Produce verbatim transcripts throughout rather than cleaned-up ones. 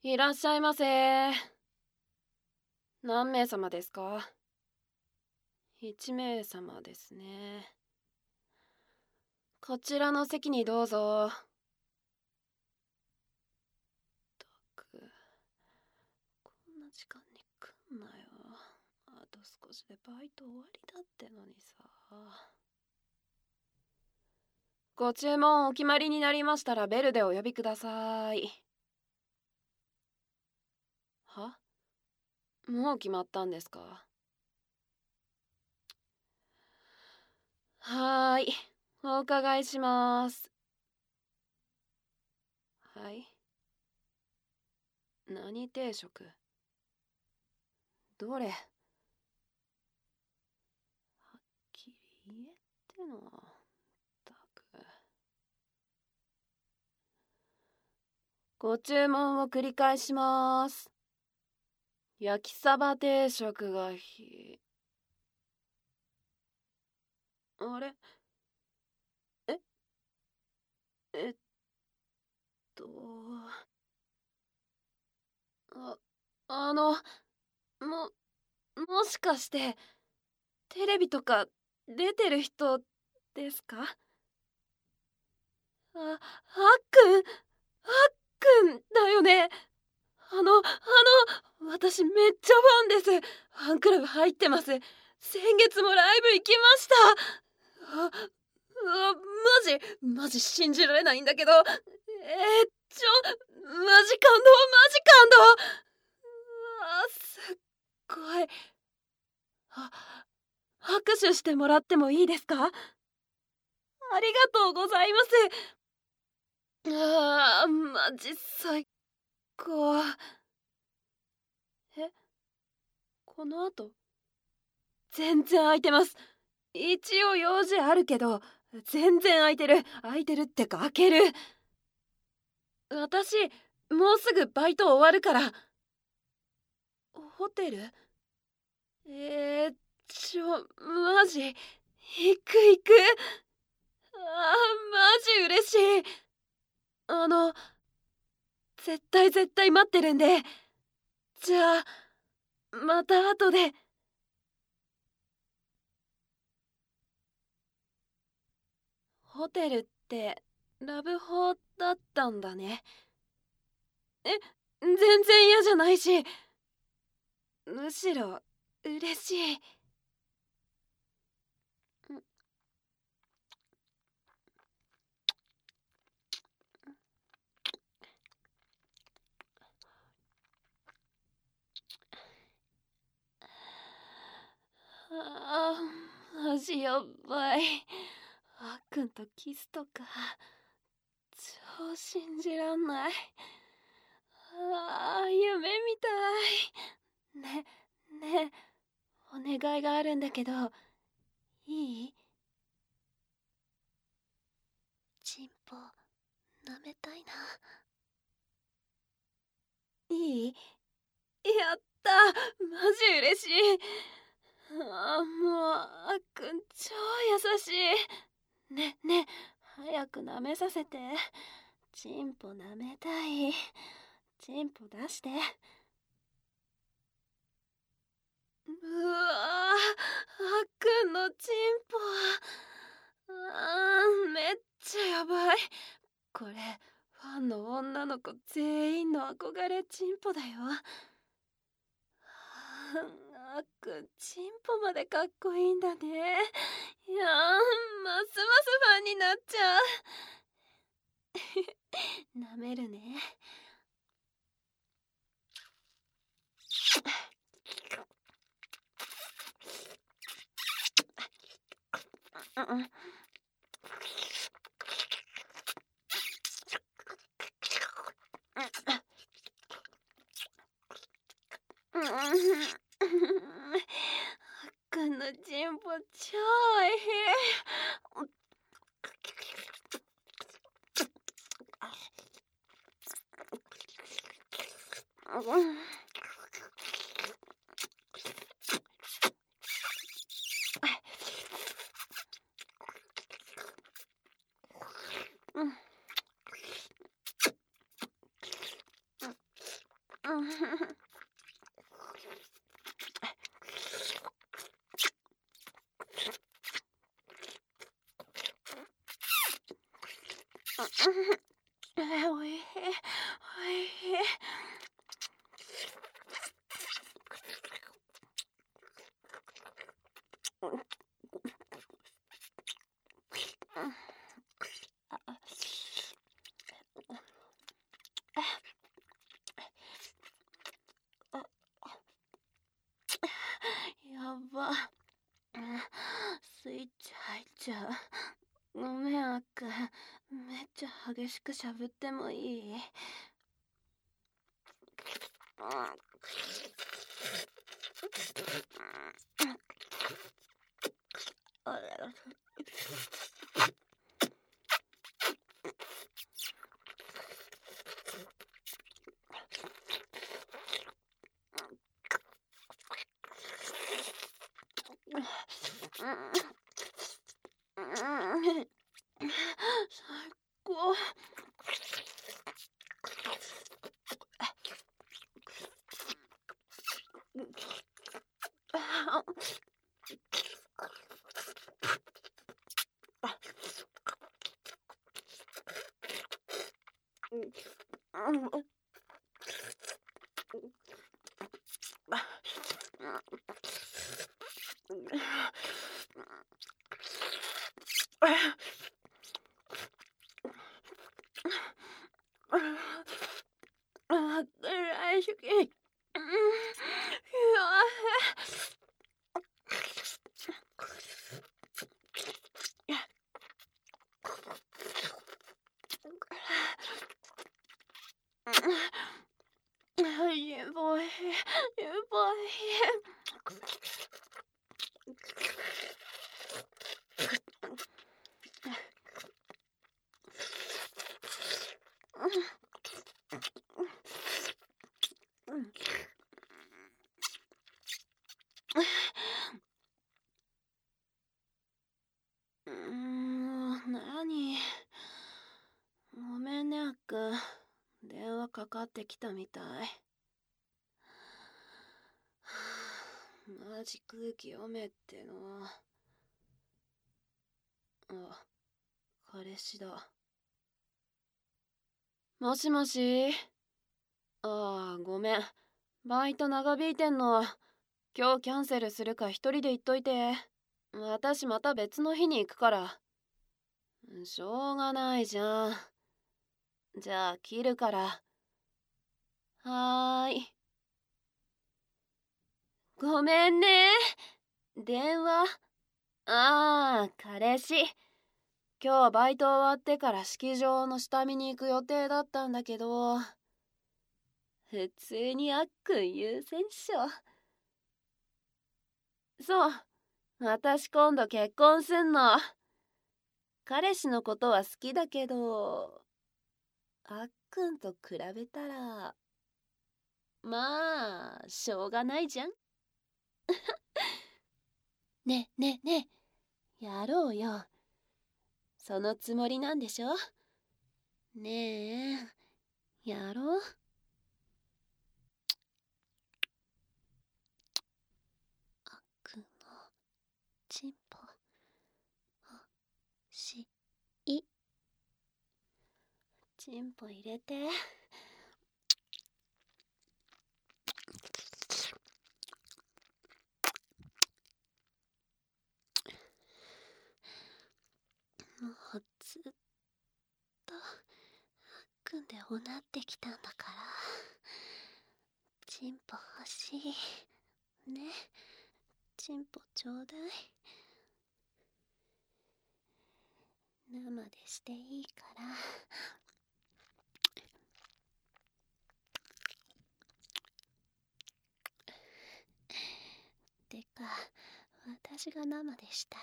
いらっしゃいませ。何名様ですか？一名様ですね。こちらの席にどうぞ。ったく、こんな時間に来んなよ。あと少しでバイト終わりだってのにさ。ご注文お決まりになりましたらベルでお呼びください。は？もう決まったんですか？はーい、お伺いします。はい。何定食？どれ？はっきり言えっての。ったく。ご注文を繰り返します。焼きサバ定食がひあれええっとああのももしかしてテレビとか出てる人ですか？あ、はっくん、はっくんだよね。あの、あの、私めっちゃファンです。ファンクラブ入ってます。先月もライブ行きました。あ、あ、マジ、マジ信じられないんだけど。えー、ちょ、マジ感動、マジ感動。あ、すっごい。あ、拍手してもらってもいいですか？ありがとうございます。ああ、マジ最高。え、この後全然空いてます。一応用事あるけど全然空いてる。空いてるってか開ける。私もうすぐバイト終わるから。ホテル？えー、ちょマジ行く行く。あーマジ嬉しい。あの絶対絶対待ってるんで。じゃあまた後で。ホテルってラブホだったんだね。え、全然嫌じゃないし、むしろ嬉しい。ああ、マジやばい。あっくんとキスとか超信じらんない。ああ、夢みたい。ね、ねえ、お願いがあるんだけどいい？チンポ舐めたいな。いい？やった、マジ嬉しい。ああ、もうあっくん超優しい。ねね、早く舐めさせて。チンポ舐めたい。チンポ出して。うわあ、あっくんのチンポ。あーめっちゃやばい。これファンの女の子全員の憧れチンポだよ。あっくんチンポまでかっこいいんだね。いやー、ますますファンになっちゃう。舐めるね。うんうん。あっくんのチンポ超おいしい。うんおいしい、おいしい。やば、スイッチ入っちゃう。ごめんあっくん、めっちゃ激しくしゃぶってもいい？最高。大好き。也不会，也不会。うーん、何？ごめんねあっくん、電話かかってきたみたい。マジ空気読めっての。あ、彼氏だ。もしもし。ああ、ごめん。バイト長引いてんの。今日キャンセルするか一人で行っといて。私また別の日に行くから。しょうがないじゃん。じゃあ切るから。はーい。ごめんね。電話。ああ、彼氏。今日バイト終わってから式場の下見に行く予定だったんだけど、普通にあっくん優先っしょ。そう、私今度結婚すんの。彼氏のことは好きだけど、あっくんと比べたら、まあ、しょうがないじゃん。ねえねえねえ、やろうよ。そのつもりなんでしょ？ねえ、やろう。あっくんのチンポ、おしい。チンポ入れて。もうずっとあっくんでおなってきたんだから、チンポ欲しいね。チンポちょうだい。生でしていいから。てか私が生でしたい。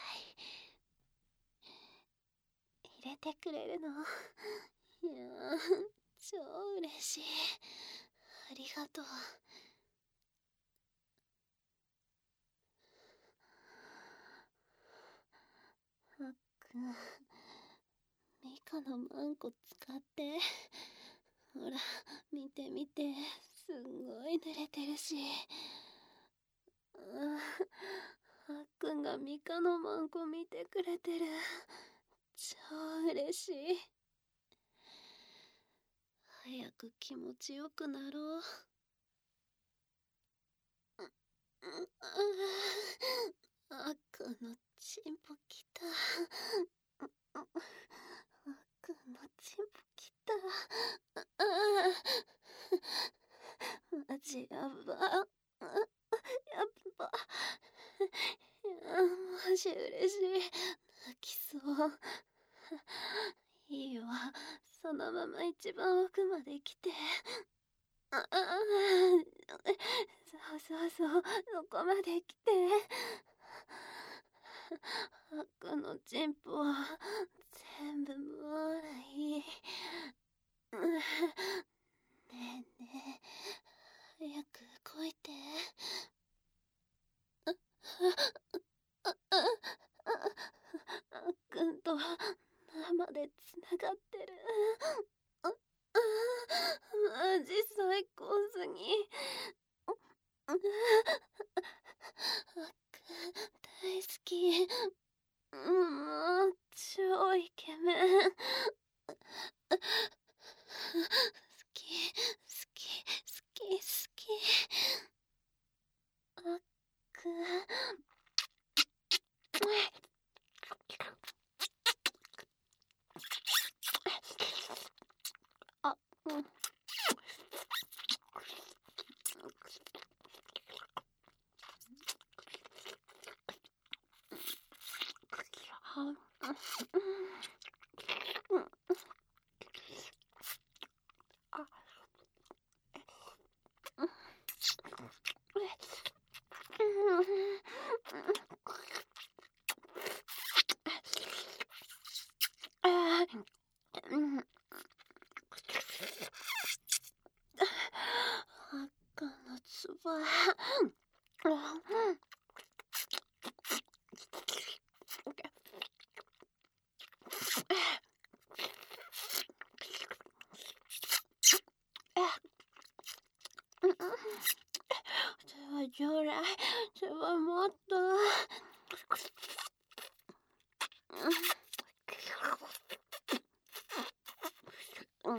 入れてくれるの？いやー、超嬉しい。ありがとう。あっくん、ミカのマンコ使って。ほら見て見て、すすごい濡れてるし、ああっくんがミカのマンコ見てくれてる。超嬉しい。早く気持ちよくなろう。あっくんのチンポきた。あっくんのチンポきた。マジやば。やっば。マジ嬉しい。泣きそう。いいわ。そのまま一番奥まで来て。ああ、そうそうそう、そこまで来て。あっくんのチンポ全部もらい。ねえねえ、早く来いて。ああああっくんと生でつながってる。ああ、マジ最高すぎ。あっくん大好き。もう超イケメン。好き好き好き好き。あっくん。あ、うん。あっくんのつば。将来、それはもっと。うん。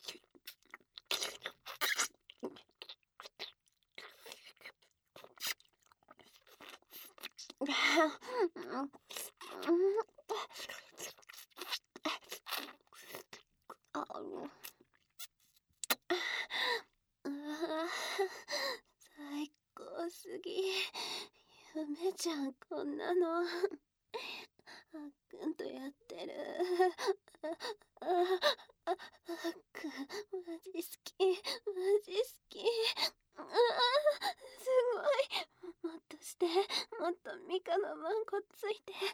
最高すぎ。夢じゃん、こんなの。あっくんとやってる。ああっくん、マジ好き。マジ好き。あすごい。もっとして。もっとミカのマンコついて。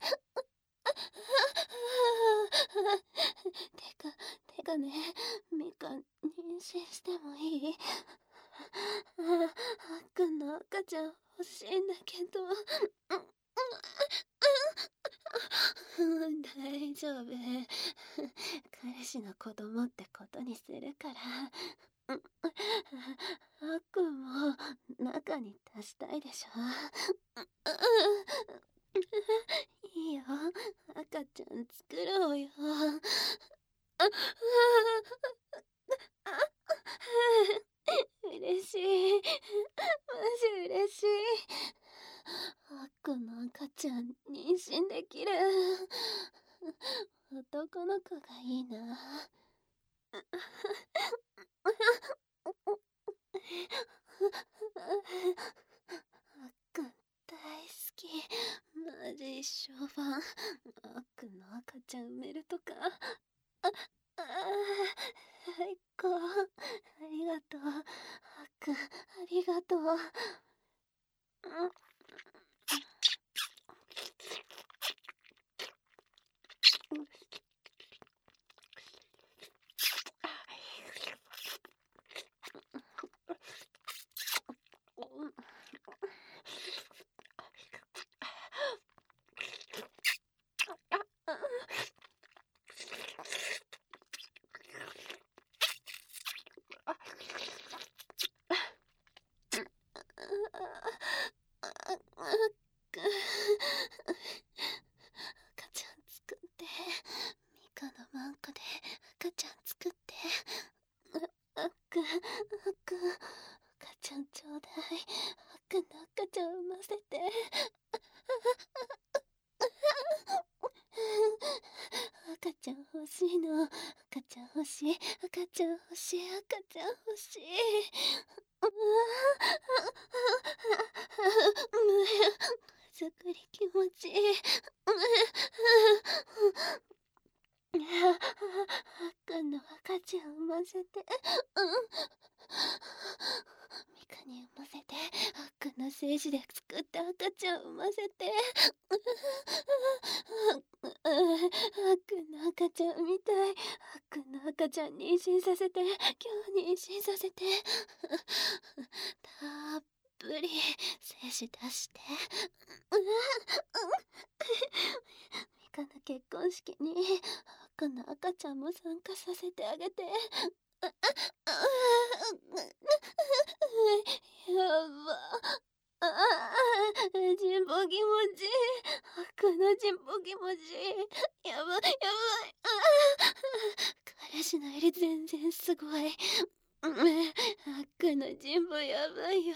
てか、てかね、ミカ、妊娠してもいい？あっくんの赤ちゃん欲しいんだけど。大丈夫。彼氏の子供ってことにするから。あっくんも中に足したいでしょ。いいよ、赤ちゃん作ろうよ。嬉しい。マジ嬉しい。あっくんの赤ちゃん妊娠できる。男の子がいいな。あっくん大好き。マジ一生ファン。あっくんの赤ちゃん産めるとか。あ、あ最高。ありがとう。あっくん、ありがとう。 あっくん、赤ちゃんちょうだい。あっくんの赤ちゃん産ませて。赤ちゃん欲しいの。赤ちゃん欲しい。赤ちゃん欲しい。赤ちゃん欲しい。手作り気持ちいい。あっくんの赤ちゃん産ませて。ミカに産ませて。あっくんの精子で作った赤ちゃん産ませて。あっくんの赤ちゃん産みたい。あっくんの赤ちゃん妊娠させて。今日妊娠させて。たっぷり精子出して。ミカの結婚式にあっくんの赤ちゃんも参加させてあげて。やば。ああ、人望気持ちいい。あっくんの人望気持ちいい。やばいやばい。ああ、彼氏のより全然すごい。あっくんの人望やばいよ。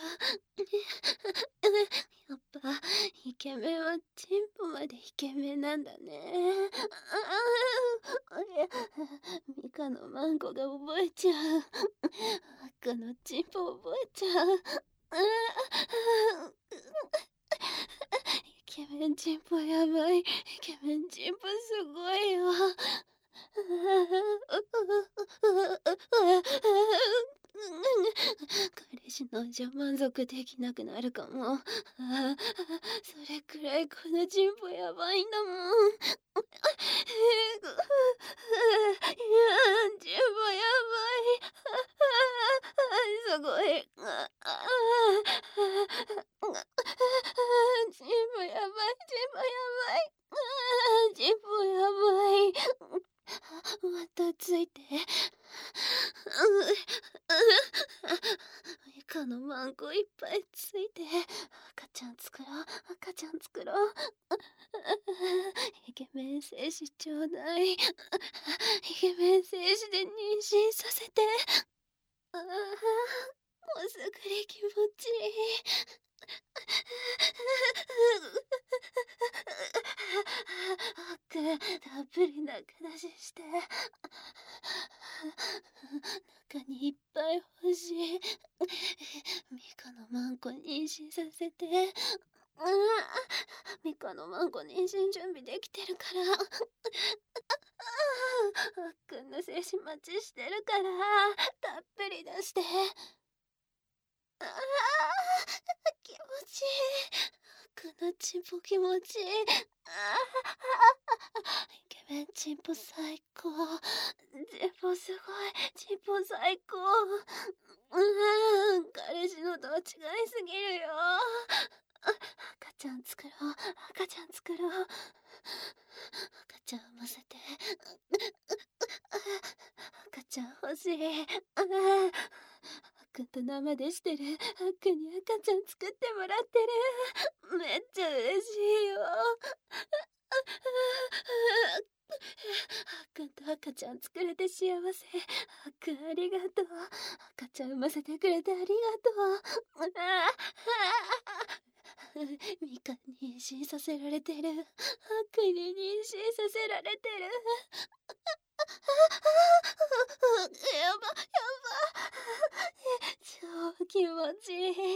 やっぱイケメンはチンポまでイケメンなんだね。ミカのマンコが覚えちゃう。あっくんのチンポ覚えちゃう。イケメンチンポやばい。イケメンチンポすごいよ。彼氏のじゃ満足できなくなるかも。それくらいこのチンポやばいんだもん。チンポやばい。すごい。チンポやばい。チンポやばい。チンポやばい。またついて。ミカのマンコいっぱいついて。赤ちゃん作ろう。赤ちゃん作ろう。イケメン精子ちょうだい。イケメン精子で妊娠させて。ああ、もうすぐり気持ちいい。あっくん、たっぷり中出しして。中にいっぱい欲しい。ミカのマンコ妊娠させて。ミカのマンコ妊娠準備できてるから。あっくんの精子待ちしてるから、たっぷり出して。ああ、気持ちいい。あっくんのチンポ気持ちいい。ああ、イケメンチンポ最高。チンポすごい。チンポ最高。うん、彼氏のとは違いすぎるよ。赤ちゃん作ろう。赤ちゃん作ろう。赤ちゃん産ませて。赤ちゃん欲しい。あっくんと生でしてる。あっくんに赤ちゃん作ってもらってる。めっちゃ嬉しいよ。あっくんと赤ちゃん作れて幸せ。あっくんありがとう。赤ちゃん産ませてくれてありがとう。ミカ妊娠させられてる。あっくんに妊娠させられてる。やば、やば。超気持ちいい。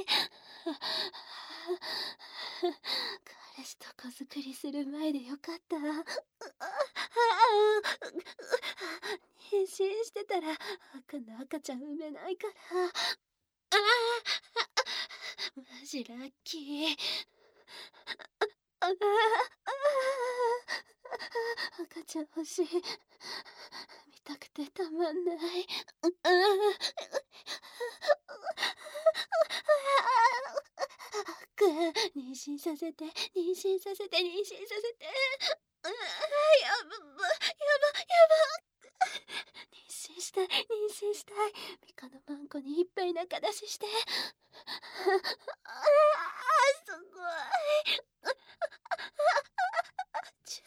彼氏と子作りする前でよかった。妊娠してたら赤の赤ちゃん産めないから。マジラッキー。赤ちゃん欲しい。見たくてたまんない。赤妊娠させて、妊娠させて、妊娠させて。やば、やば、やば。妊娠したい、妊娠したい。ミカのマンコにいっぱい中出しして。ああ、すごい。超気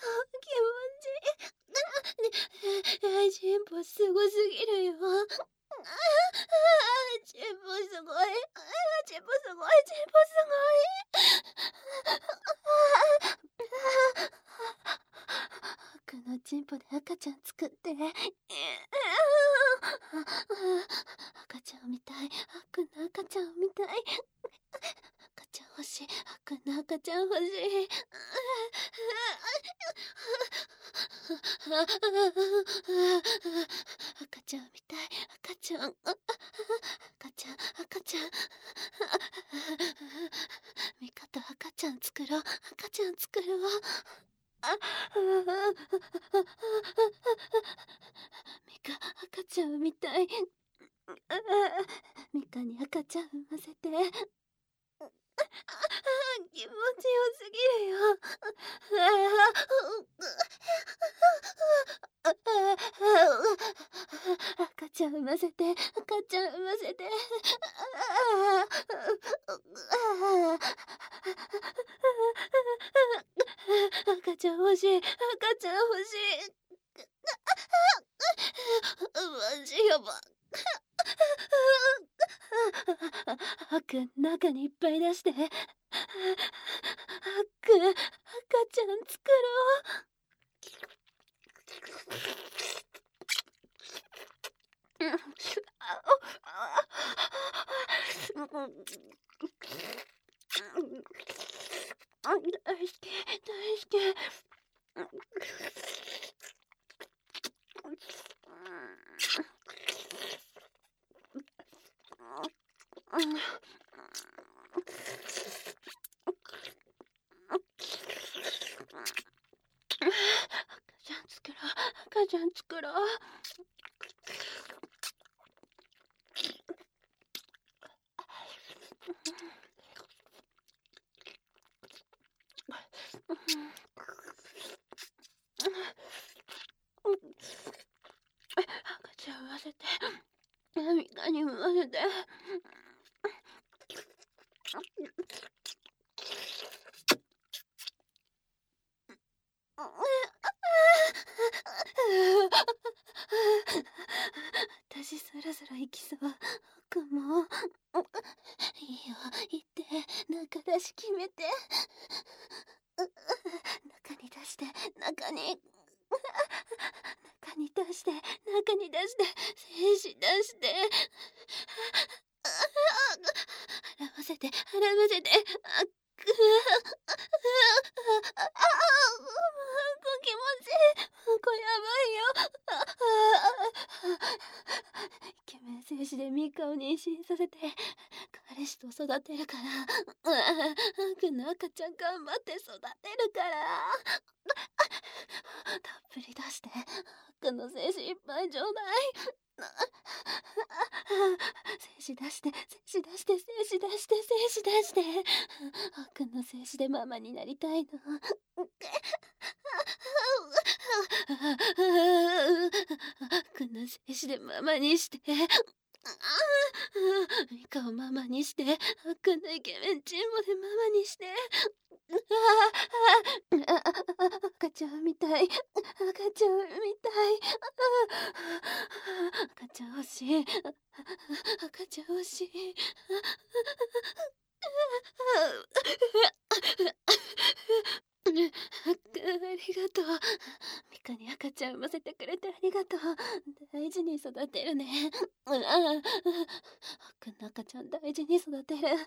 持ちいい。チンポすごすぎるよ。 チンポすごい、チンポすごい。あっくんのチンポで赤ちゃん作って。赤ちゃんを見たい。あっくんの赤ちゃんを見たい。赤ちゃん欲しい。あっくんの赤ちゃん欲しい。赤ちゃん見たい。赤ちゃん。赤ちゃん、赤ちゃん。ミカと赤ちゃん作ろう。赤ちゃん作ろう。ミカ、赤ちゃんみたい。ミカに赤ちゃん産ませて。気持ちよすぎるよ。赤ちゃん産ませて、赤ちゃん産ませて。赤ちゃん欲しい、赤ちゃん欲しい。マジやば。あっくん、中にいっぱい出して。あっくん、赤ちゃん作ろう。大好き、大好き。赤ちゃん作ろう、赤ちゃん作ろう。赤ちゃん産ませて。ミカに産ませて。私そろそろ行きそう。僕も。いいよ、行って。中出し決めて。中に出して、中に。中に出して、中に出して、精子出して。払わせて、払わせて。あっく。気持ちいい。これやばいよ。イケメン精子でミカを妊娠させて彼氏と育てるから。あっくんの赤ちゃん頑張って育てるから。たっぷり出して。あっくんの精子いっぱいちょうだい。精子出して、精子出して、精子出して、精子出して。あっくんの精子でママになりたいの。あっくんの精子でママにして。ミカをママにして。あっくんのイケメンチンモでママにして。赤ちゃんみたい。赤ちゃんみたい。赤ちゃん欲しい。赤ちゃん欲しい。ありがとう。ミカに赤ちゃん産ませてくれてありがとう。大事に育てるね。あっくんの赤ちゃん大事に育てる。あ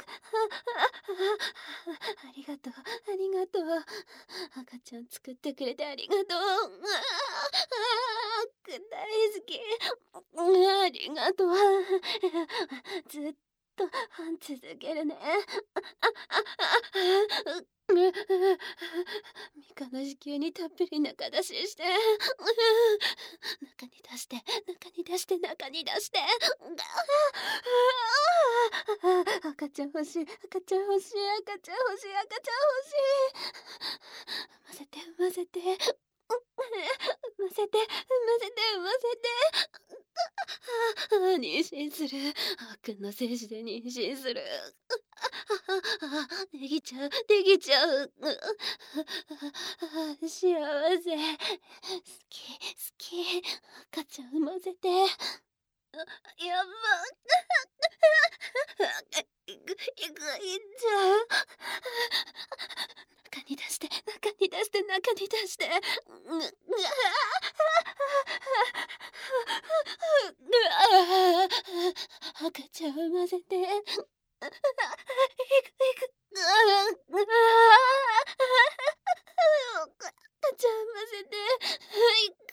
りがとう、ありがとう。赤ちゃん作ってくれてありがとう。あっくん大好き。ありがとう。ずっと続けるね。ミカの子宮にたっぷり中出しして。中に出して、中に出して、中に出して。赤ちゃん欲しい、赤ちゃん欲しい、赤ちゃん欲しい、赤ちゃん欲しい。産ませて、産ませて。産ませて、産ませて、産ませて。妊娠する。あっくんの精子で妊娠する。できちゃう、できちゃう。幸せ。好き、好き。赤ちゃん産ませて。やば。 いくいっちゃう。中に出して中に出して中に出して。うう赤ちゃん産ませて。いくいく。赤ちゃん産ませて。いく。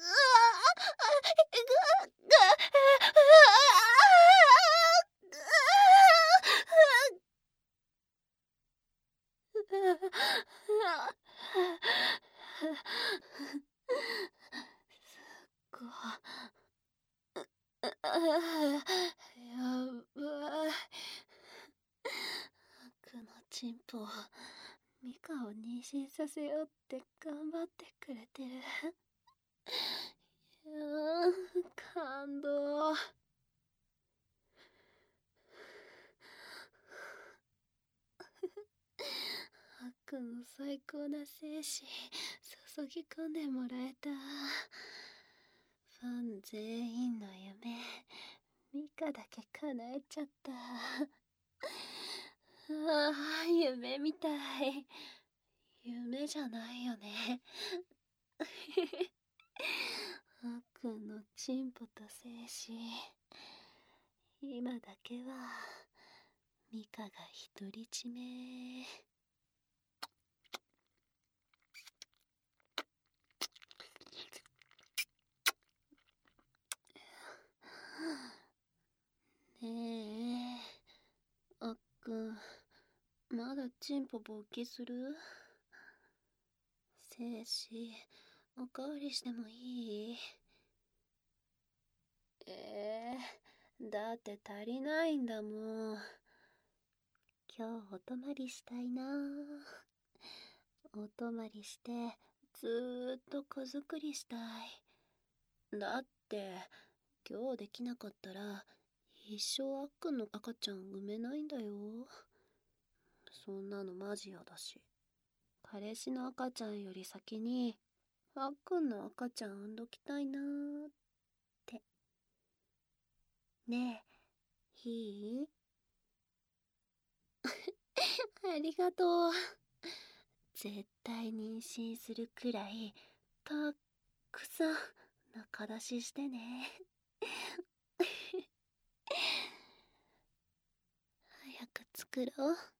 やばい。悪のチンポ、ミカを妊娠させようって頑張ってくれてる。いやー、感動。悪の最高な精子注ぎ込んでもらえた。ファン全員の夢、ミカだけ叶えちゃった。ああ、夢みたい。夢じゃないよね。悪のチンポと精子、今だけはミカが独り占め。ねえ、あっくん、まだチンポ勃起する？精子、おかわりしてもいい？えー、だって足りないんだもん。今日お泊まりしたいな。お泊まりしてずーっと子作りしたい。だって今日できなかったら一生あっくんの赤ちゃん産めないんだよ。そんなのマジやだし、彼氏の赤ちゃんより先にあっくんの赤ちゃん産んどきたいなーって。ねえ、いい？ありがとう。絶対妊娠するくらいたっくさん仲出ししてね。早く作ろう。